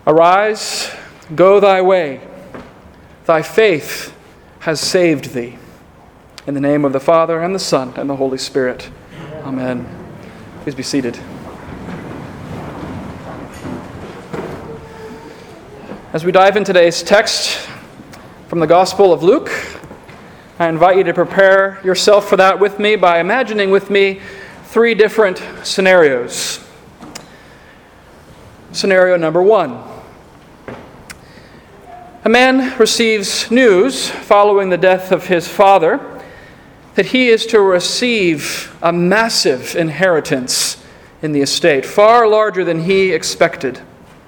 Arise, go thy way. Thy faith has saved thee. In the name of the Father, and the Son, and the Holy Spirit. Amen. Please be seated. As we dive into today's text from the Gospel of Luke, I invite you to prepare yourself for that with me by imagining with me three different scenarios. Scenario number one. A man receives news following the death of his father that he is to receive a massive inheritance in the estate, far larger than he expected.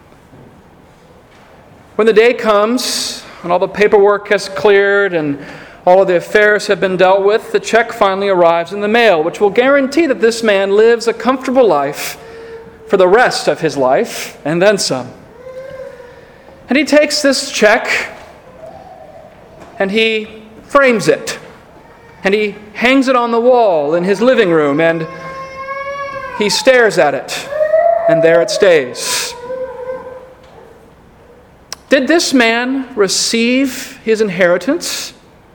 When the day comes and all the paperwork has cleared and all of the affairs have been dealt with, the check finally arrives in the mail, which will guarantee that this man lives a comfortable life for the rest of his life and then some. And he takes this check and he frames it and he hangs it on the wall in his living room and he stares at it and there it stays. Did this man receive his inheritance?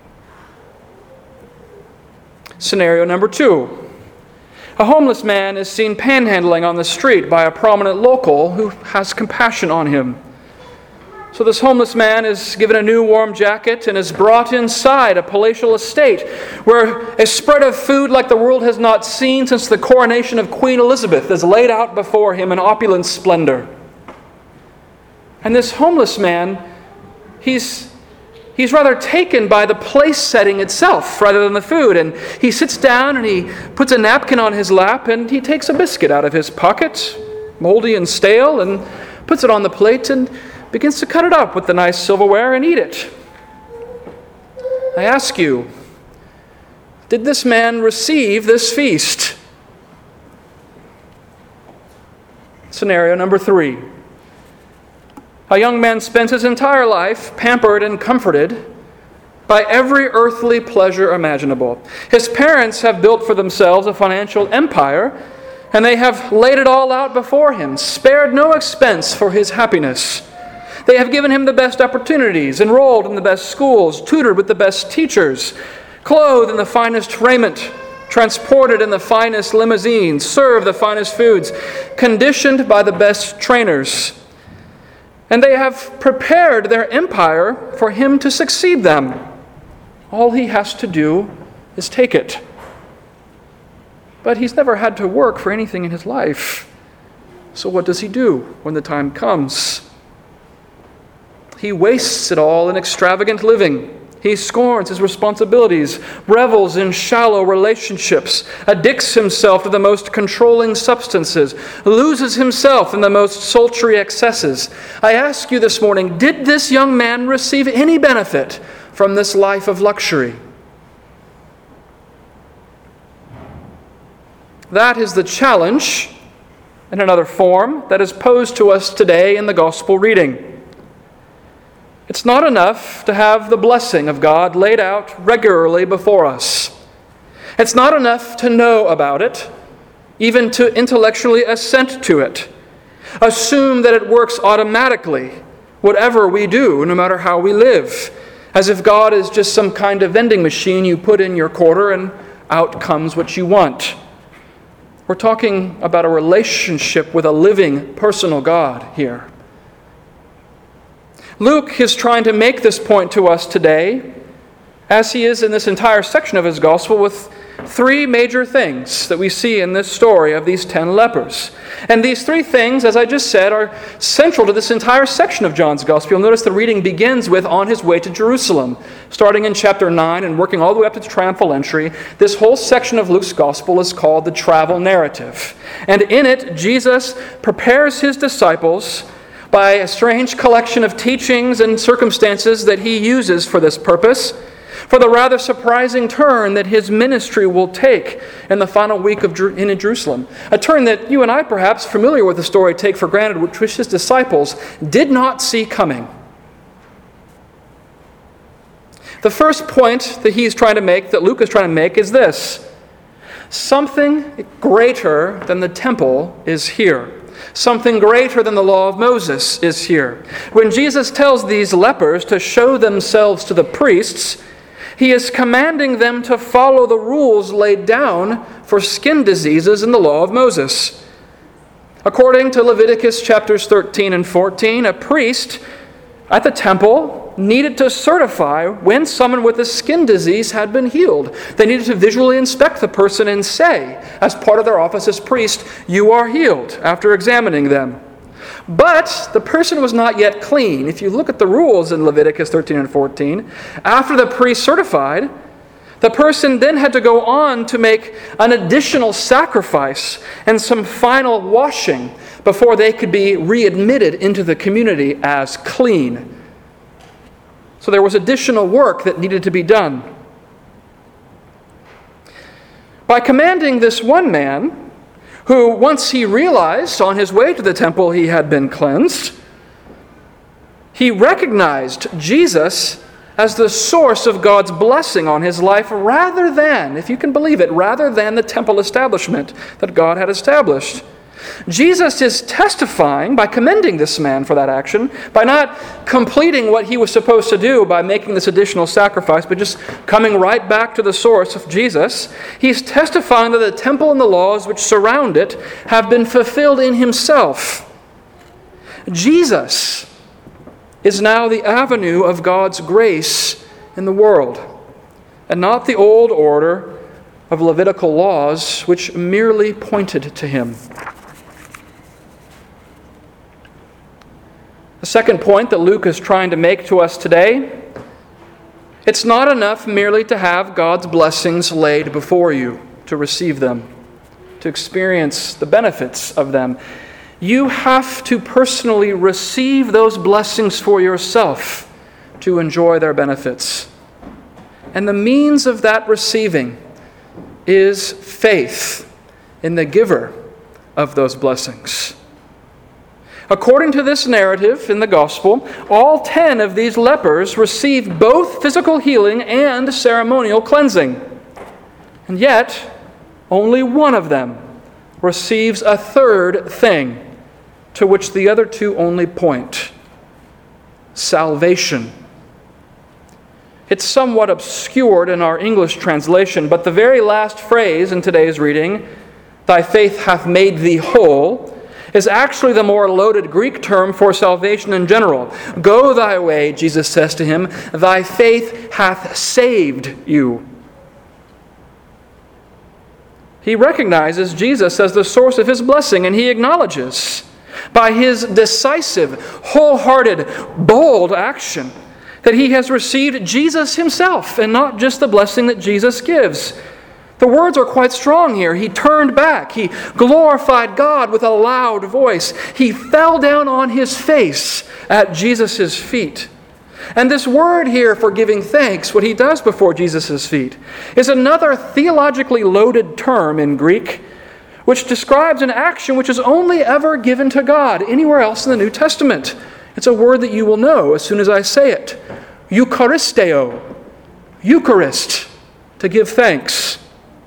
Scenario number two. A homeless man is seen panhandling on the street by a prominent local who has compassion on him. So this homeless man is given a new warm jacket and is brought inside a palatial estate where a spread of food like the world has not seen since the coronation of Queen Elizabeth is laid out before him in opulent splendor. And this homeless man, he's rather taken by the place setting itself rather than the food. And he sits down and he puts a napkin on his lap and he takes a biscuit out of his pocket, moldy and stale, and puts it on the plate and begins to cut it up with the nice silverware and eat it. I ask you, did this man receive this feast? Scenario number three. A young man spends his entire life pampered and comforted by every earthly pleasure imaginable. His parents have built for themselves a financial empire, and they have laid it all out before him, spared no expense for his happiness. They have given him the best opportunities, enrolled in the best schools, tutored with the best teachers, clothed in the finest raiment, transported in the finest limousines, served the finest foods, conditioned by the best trainers. And they have prepared their empire for him to succeed them. All he has to do is take it. But he's never had to work for anything in his life. So what does he do when the time comes? He wastes it all in extravagant living. He scorns his responsibilities, revels in shallow relationships, addicts himself to the most controlling substances, loses himself in the most sultry excesses. I ask you this morning, did this young man receive any benefit from this life of luxury? That is the challenge in another form that is posed to us today in the gospel reading. It's not enough to have the blessing of God laid out regularly before us. It's not enough to know about it, even to intellectually assent to it. Assume that it works automatically, whatever we do, no matter how we live, as if God is just some kind of vending machine you put in your quarter and out comes what you want. We're talking about a relationship with a living, personal God here. Luke is trying to make this point to us today, as he is in this entire section of his gospel, with three major things that we see in this story of these 10 lepers. And these three things, as I just said, are central to this entire section of John's gospel. You'll notice the reading begins with on his way to Jerusalem, starting in chapter 9 and working all the way up to the triumphal entry. This whole section of Luke's gospel is called the travel narrative. And in it, Jesus prepares his disciples by a strange collection of teachings and circumstances that he uses for this purpose, for the rather surprising turn that his ministry will take in the final week in Jerusalem. A turn that you and I, perhaps familiar with the story, take for granted, which his disciples did not see coming. The first point that he's trying to make, that Luke is trying to make, is this: something greater than the temple is here. Something greater than the law of Moses is here. When Jesus tells these lepers to show themselves to the priests, he is commanding them to follow the rules laid down for skin diseases in the law of Moses. According to Leviticus chapters 13 and 14, a priest at the temple needed to certify when someone with a skin disease had been healed. They needed to visually inspect the person and say, as part of their office as priest, "You are healed," after examining them. But the person was not yet clean. If you look at the rules in Leviticus 13 and 14, after the priest certified, the person then had to go on to make an additional sacrifice and some final washing before they could be readmitted into the community as clean. So there was additional work that needed to be done. By commanding this one man, who once he realized on his way to the temple he had been cleansed, he recognized Jesus as the source of God's blessing on his life rather than, if you can believe it, rather than the temple establishment that God had established. Jesus is testifying by commending this man for that action, by not completing what he was supposed to do by making this additional sacrifice, but just coming right back to the source of Jesus. He's testifying that the temple and the laws which surround it have been fulfilled in himself. Jesus is now the avenue of God's grace in the world, and not the old order of Levitical laws which merely pointed to him. The second point that Luke is trying to make to us today, it's not enough merely to have God's blessings laid before you, to receive them, to experience the benefits of them. You have to personally receive those blessings for yourself to enjoy their benefits. And the means of that receiving is faith in the giver of those blessings. According to this narrative in the gospel, all 10 of these lepers received both physical healing and ceremonial cleansing. And yet, only one of them receives a third thing to which the other two only point: salvation. It's somewhat obscured in our English translation, but the very last phrase in today's reading, "Thy faith hath made thee whole," is actually the more loaded Greek term for salvation in general. "Go thy way," Jesus says to him, "thy faith hath saved you." He recognizes Jesus as the source of his blessing, and he acknowledges by his decisive, wholehearted, bold action that he has received Jesus himself and not just the blessing that Jesus gives. The words are quite strong here. He turned back. He glorified God with a loud voice. He fell down on his face at Jesus' feet. And this word here for giving thanks, what he does before Jesus' feet, is another theologically loaded term in Greek, which describes an action which is only ever given to God anywhere else in the New Testament. It's a word that you will know as soon as I say it. Eucharisteo. Eucharist. To give thanks.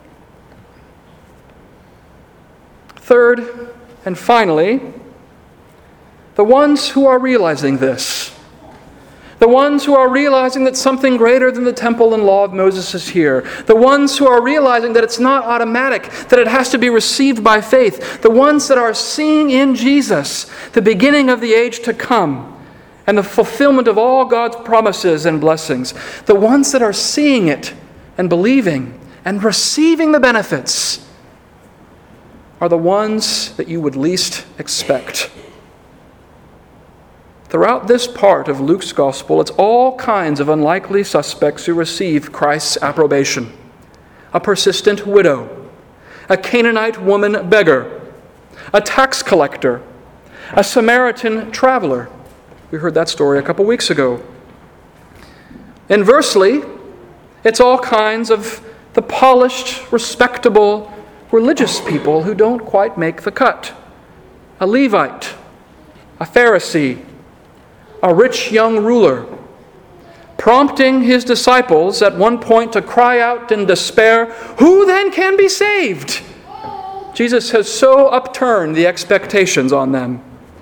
Third, and finally, the ones who are realizing this, the ones who are realizing that something greater than the temple and law of Moses is here, the ones who are realizing that it's not automatic, that it has to be received by faith, the ones that are seeing in Jesus the beginning of the age to come and the fulfillment of all God's promises and blessings, the ones that are seeing it and believing and receiving the benefits, are the ones that you would least expect. Throughout this part of Luke's gospel, it's all kinds of unlikely suspects who receive Christ's approbation. A persistent widow, a Canaanite woman beggar, a tax collector, a Samaritan traveler. We heard that story a couple weeks ago. Inversely, it's all kinds of the polished, respectable, religious people who don't quite make the cut. A Levite, a Pharisee, a rich young ruler, prompting his disciples at one point to cry out in despair, "Who then can be saved?" Jesus has so upturned the expectations on them.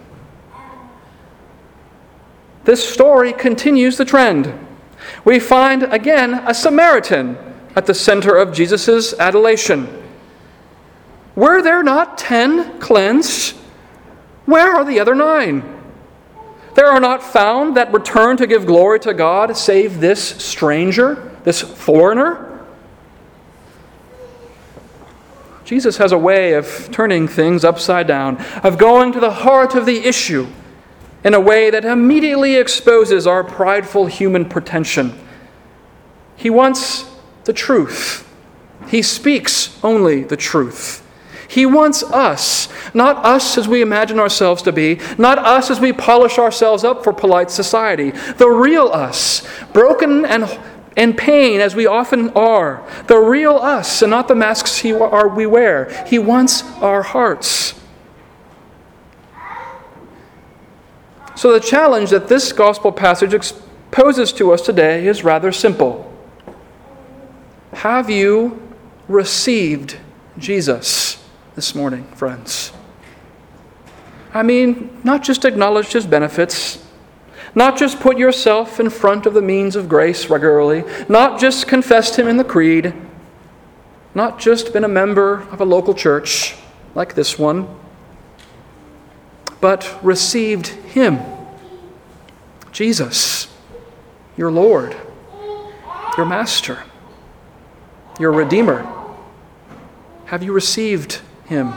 This story continues the trend. We find, again, a Samaritan at the center of Jesus' adulation. Were there not 10 cleansed? Where are the other 9? There are not found that return to give glory to God save this stranger, this foreigner. Jesus has a way of turning things upside down, of going to the heart of the issue in a way that immediately exposes our prideful human pretension. He wants the truth. He speaks only the truth. He wants us, not us as we imagine ourselves to be, not us as we polish ourselves up for polite society, the real us, broken and in pain as we often are, the real us and not the masks we wear. He wants our hearts. So the challenge that this gospel passage poses to us today is rather simple. Have you received Jesus this morning, friends? I mean, not just acknowledged his benefits, not just put yourself in front of the means of grace regularly, not just confessed him in the creed, not just been a member of a local church like this one, but received him, Jesus, your Lord, your Master, your Redeemer. Have you received him?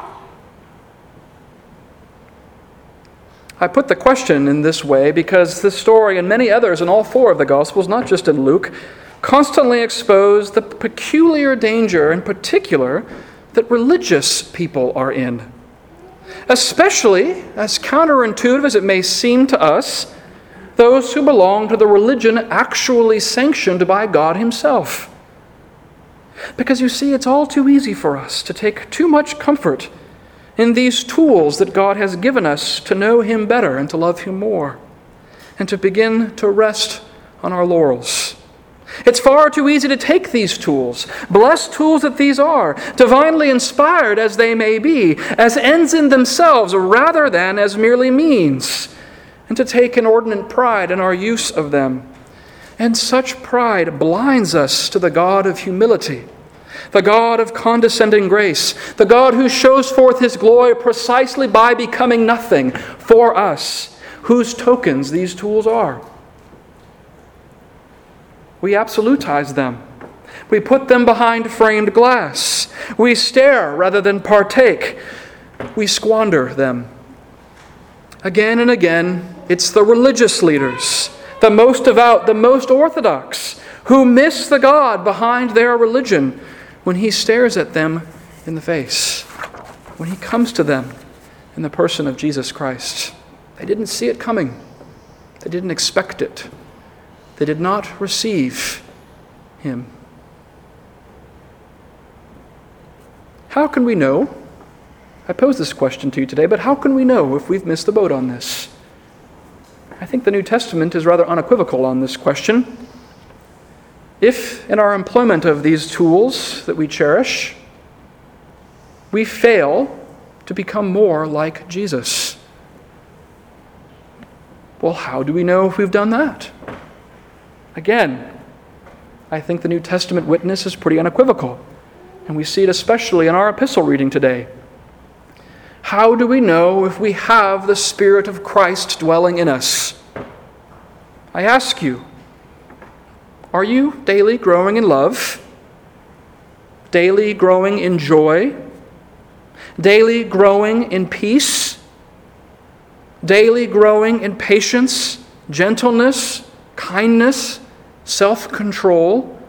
I put the question in this way because this story and many others in all 4 of the Gospels, not just in Luke, constantly expose the peculiar danger in particular that religious people are in. Especially, as counterintuitive as it may seem to us, those who belong to the religion actually sanctioned by God himself. Because you see, it's all too easy for us to take too much comfort in these tools that God has given us to know him better and to love him more, and to begin to rest on our laurels. It's far too easy to take these tools, blessed tools that these are, divinely inspired as they may be, as ends in themselves rather than as merely means, and to take inordinate pride in our use of them. And such pride blinds us to the God of humility, the God of condescending grace, the God who shows forth his glory precisely by becoming nothing for us, whose tokens these tools are. We absolutize them. We put them behind framed glass. We stare rather than partake. We squander them. Again and again, it's the religious leaders, the most devout, the most orthodox, who miss the God behind their religion when he stares at them in the face, when he comes to them in the person of Jesus Christ. They didn't see it coming. They didn't expect it. They did not receive him. How can we know? I pose this question to you today, but how can we know if we've missed the boat on this? I think the New Testament is rather unequivocal on this question. If, in our employment of these tools that we cherish, we fail to become more like Jesus, well, how do we know if we've done that? Again, I think the New Testament witness is pretty unequivocal, and we see it especially in our epistle reading today. How do we know if we have the Spirit of Christ dwelling in us? I ask you, are you daily growing in love? Daily growing in joy? Daily growing in peace? Daily growing in patience, gentleness, kindness, self-control?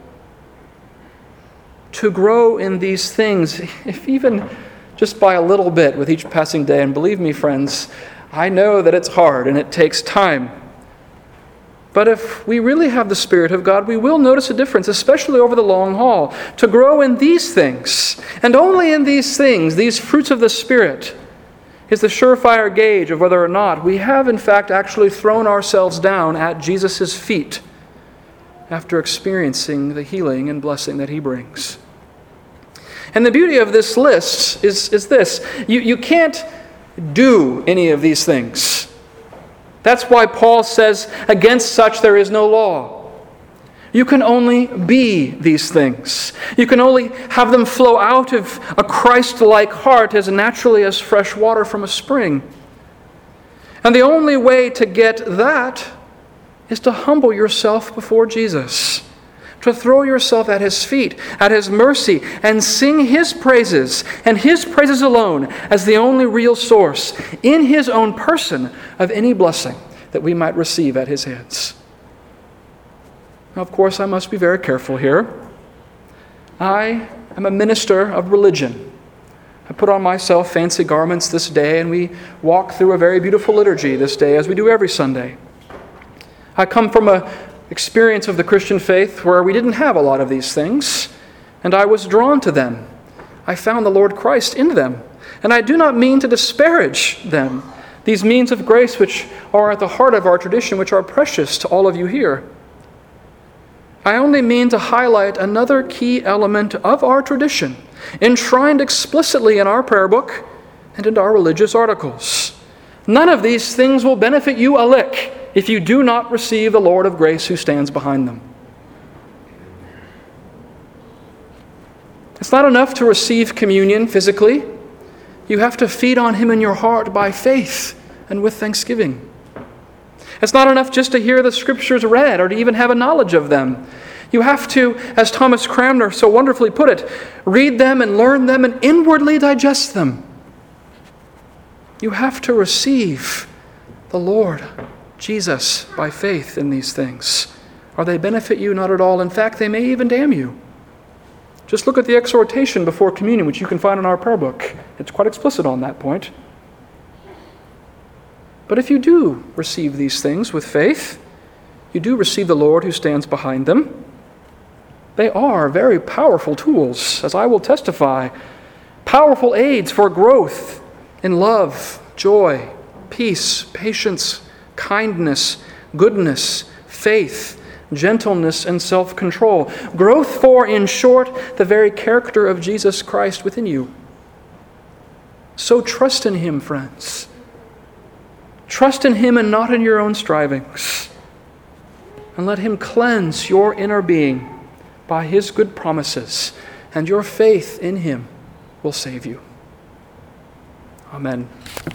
To grow in these things, if even just by a little bit with each passing day, and believe me, friends, I know that it's hard and it takes time. But if we really have the Spirit of God, we will notice a difference, especially over the long haul. To grow in these things, and only in these things, these fruits of the Spirit, is the surefire gauge of whether or not we have, in fact, actually thrown ourselves down at Jesus' feet after experiencing the healing and blessing that he brings. And the beauty of this list is this. You can't do any of these things. That's why Paul says, against such there is no law. You can only be these things. You can only have them flow out of a Christ-like heart as naturally as fresh water from a spring. And the only way to get that is to humble yourself before Jesus, to throw yourself at His feet, at His mercy, and sing His praises, and His praises alone, as the only real source, in His own person, of any blessing that we might receive at His hands. Now, of course, I must be very careful here. I am a minister of religion. I put on myself fancy garments this day, and we walk through a very beautiful liturgy this day, as we do every Sunday. I come from an experience of the Christian faith where we didn't have a lot of these things, and I was drawn to them. I found the Lord Christ in them, and I do not mean to disparage them, these means of grace which are at the heart of our tradition, which are precious to all of you here. I only mean to highlight another key element of our tradition, enshrined explicitly in our prayer book and in our religious articles. None of these things will benefit you a lick if you do not receive the Lord of grace who stands behind them. It's not enough to receive communion physically. You have to feed on Him in your heart by faith and with thanksgiving. It's not enough just to hear the Scriptures read or to even have a knowledge of them. You have to, as Thomas Cranmer so wonderfully put it, read them and learn them and inwardly digest them. You have to receive the Lord Jesus by faith in these things, or they benefit you not at all. In fact, they may even damn you. Just look at the exhortation before communion, which you can find in our prayer book. It's quite explicit on that point. But if you do receive these things with faith, you do receive the Lord who stands behind them. They are very powerful tools, as I will testify, powerful aids for growth in love, joy, peace, patience, kindness, goodness, faith, gentleness, and self-control. Growth for, in short, the very character of Jesus Christ within you. So trust in Him, friends. Trust in Him and not in your own strivings. And let Him cleanse your inner being by His good promises, and your faith in Him will save you. Amen.